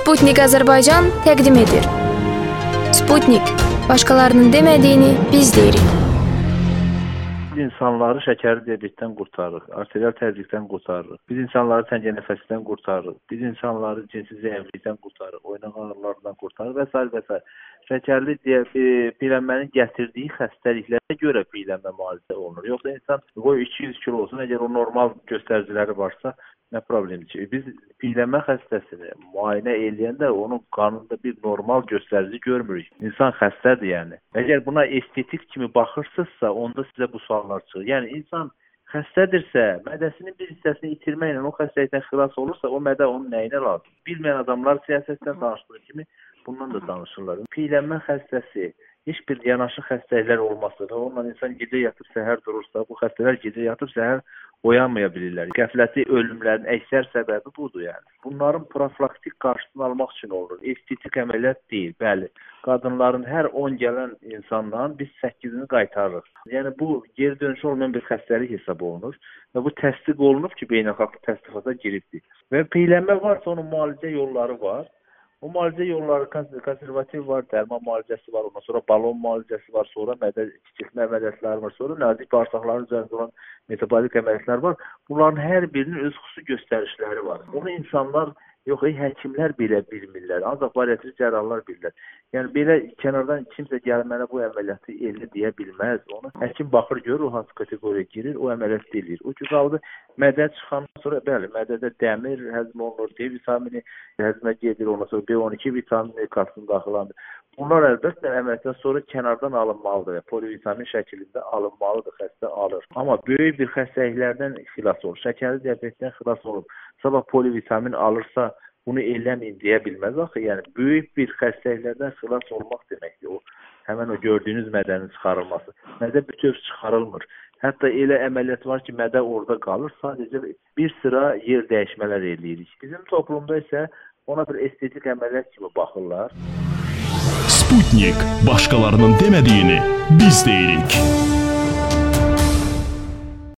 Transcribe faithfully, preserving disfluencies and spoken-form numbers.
Sputnik Azərbaycan təqdim edir. Sputnik, başqalarının demədiyini biz deyirik. Biz insanları şəkərli diabetdən qurtarırıq, arterial təzyiqdən qurtarırıq. Biz insanları təngə nəfəsindən qurtarırıq. Biz insanları cinsi zəiflikdən qurtarırıq, oynaq ağrılarından qurtarırıq və s. və s. Şəkərli piyələnmənin gətirdiyi xəstəliklərə görə piyələnmə müalicə olunur. Yoxsa insan qoy iki yüz kilo olsun, əgər o normal göstəriciləri varsa, nə problemdir? Biz piyələnmə xəstəsini müayinə eləyəndə onun qanında bir normal göstərici görmürük. İnsan xəstədir yəni. Əgər buna estetik kimi baxırsınızsa, onda sizə bu suallar çıxır. Yəni insan xəstədirsə, mədəsinin bir hissəsini itirməklə o xəstəlikdən xilas olursa, o mədə onun nəyinə lazım? Bilməyən adamlar siyasətdən danışdığı kimi bundan da danışırlar. Piyələnmə xəstəsi heç bir yanaşı xəstəliklər olmasa da, onunla insan gecə yatıb səhər durursa, bu xəstələr gecə yatıb səhər oyanmaya bilirlər. Qəfləti ölümlərin əksər səbəbi budur yəni. Bunların profilaktik qarşısını almaq üçün olur. Estetik əməliyyat deyil, bəli. Qadınların hər on gələn insandan biz səkkizini qaytarırıq. Yəni bu geri dönüşü olmayan bir xəstəlik hesab olunur və bu təsdiq olunub ki, beynəlxalq təsdiqata giribdir. Və piyələnmə varsa onun müalicə yolları var. O müalicə yolları konservativ var, dərman müalicəsi var, ondan sonra balon müalicəsi var, sonra mədə kiçiltmə əməliyyatları var, sonra nazik bağırsaqların üzərində olan metabolik əməliyyatlar var. Bunların hər birinin öz xüsusi göstərişləri var. Onu insanlar, yox, həkimlər belə bilmirlər, ancaq bariatrik cərrahlar bilirlər. Yəni belə kənardan kimsə gəlib mənə bu əməliyyatı elə deyə bilməz. Onu həkim baxır, görür, o hansı kateqoriyaya girir, o əməliyyat edilir. O ki qaldı mədə çıxandan sonra, bəli, mədədə dəmir həzm olunur, D vitamini həzmə gedir, ondan sonra B on iki vitamini qalsın daxilanır. Bunlar əlbəttə əməliyyatdan sonra kənardan alınmalıdır, polivitamin şəklində alınmalıdır, xəstə alır. Amma böyük bir xəstəliklərdən xilas olur, şəkərli diabetdən xilas olur. Sabah polivitamin alırsa bunu eləməyin deyə bilməz axı. Yəni böyük bir xəstəliklərdən xilas olmaq deməkdir o. Həmin o gördüyünüz mədənin çıxarılması. Mədə bütöv çıxarılmır. Hətta elə əməliyyat var ki, mədə orada qalır. Sadəcə bir sıra yer dəyişmələr eləyirik. Bizim toplumda isə ona bir estetik əməliyyat kimi baxırlar. Sputnik, başqalarının demədiyini biz deyirik.